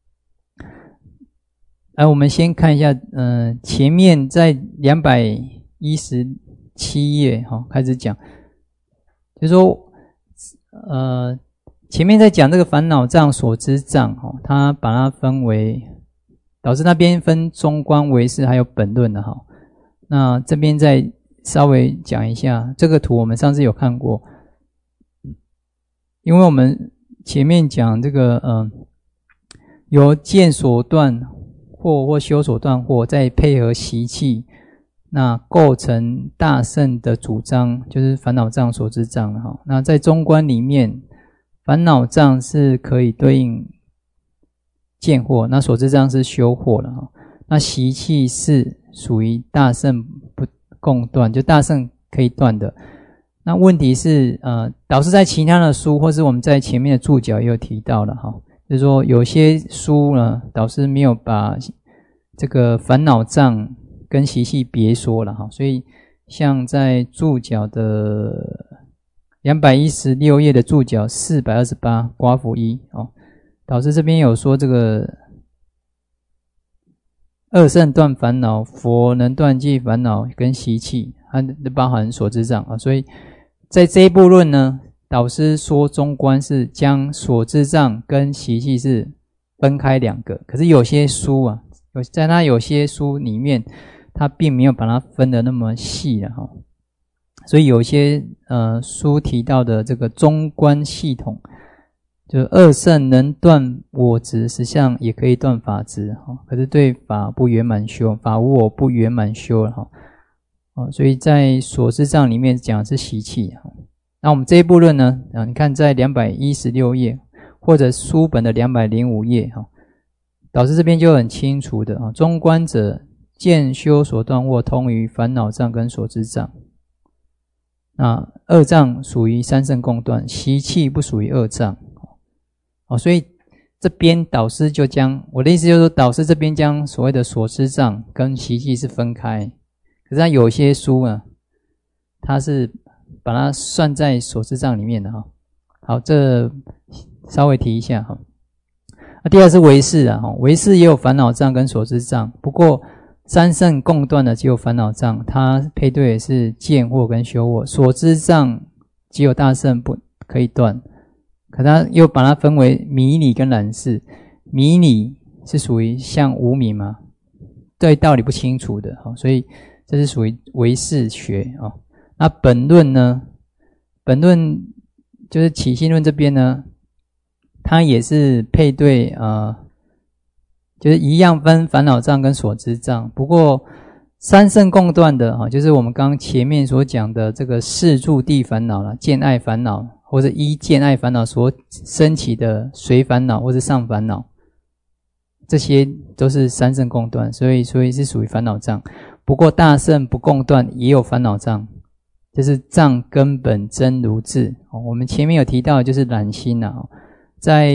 我们先看一下前面在217页开始讲，就是说前面在讲这个烦恼障所知障，它把它分为导师那边分中观唯识还有本论的。那这边再稍微讲一下，这个图我们上次有看过，因为我们前面讲这个由见所断惑或修所断惑，再配合习气，那构成大乘的主张，就是烦恼障所知障。那在中观里面，烦恼障是可以对应见惑，那所知障是修惑了。那习气是属于大乘不共断，就大乘可以断的。那问题是导师在其他的书或是我们在前面的注脚也有提到了，就是说有些书呢，导师没有把这个烦恼障跟习气别说了，所以像在注脚的216页的注脚428刮符1，导师这边有说这个二乘断烦恼，佛能断尽烦恼跟习气，它包含所知障。所以在这一部论呢，导师说中观是将所知障跟习气是分开两个，可是有些书在它有些书里面，它并没有把它分得那么细了。所以有些书提到的这个中观系统，就二乘能断我执，实际上也可以断法执，可是对法不圆满修，法无我不圆满修了。所以在所知障里面讲的是习气。那我们这一部论呢，你看在216页或者书本的205页，导师这边就很清楚的，中观者见修所断惑通于烦恼障跟所知障。那二障属于三乘共断，习气不属于二障。所以这边导师就将，我的意思就是说，导师这边将所谓的所知障跟习气是分开，可是它有些书它是把它算在所知障里面的。好，这稍微提一下。第二是唯识唯识也有烦恼障跟所知障，不过三乘共断的只有烦恼障，它配对也是见惑跟修惑，所知障只有大乘不可以断，可它又把它分为迷理跟染识。迷理是属于像无明嘛，对道理不清楚的，所以这是属于唯识学。那本论呢，本论就是起信论这边呢，它也是配对就是一样分烦恼障跟所知障，不过三乘共断的就是我们刚刚前面所讲的这个四住地烦恼啦，见爱烦恼或者依见爱烦恼所升起的随烦恼或者上烦恼，这些都是三乘共断，所以是属于烦恼障。不过大乘不共断也有烦恼障，就是障根本真如智。我们前面有提到就是染心在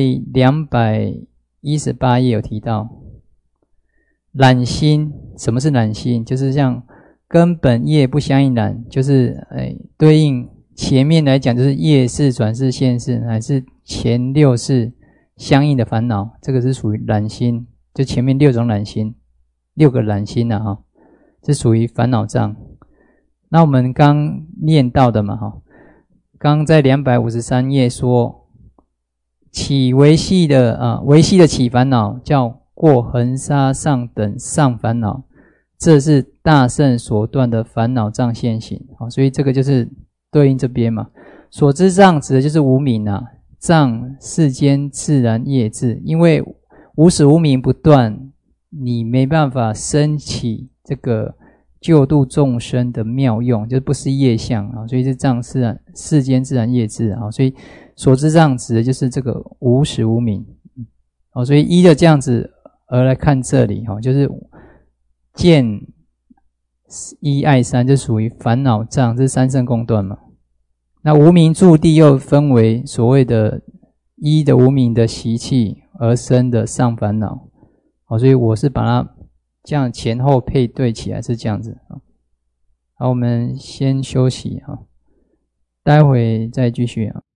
218页有提到染心。什么是染心？就是像根本业不相应染，就是对应前面来讲就是业识、转识、现识，还是前六识相应的烦恼，这个是属于染心，就前面6种染心，6个染心是属于烦恼障。那我们刚念到的嘛刚在253页说起维系的起烦恼叫过恒沙上等上烦恼，这是大圣所断的烦恼障现行。所以这个就是对应这边嘛。所知障指的就是无明啊，障世间自然业智，因为无始无明不断，你没办法升起这个救度众生的妙用，就是不是业相啊，所以是障世间自然业智啊，所以所知障指的就是这个无始无明。所以依的这样子而来看这里就是见一爱三，就属于烦恼障，这是三圣共断嘛。那无明住地又分为所谓的依的无明的习气而生的上烦恼。所以我是把它这样前后配对起来是这样子。好，我们先休息，待会再继续。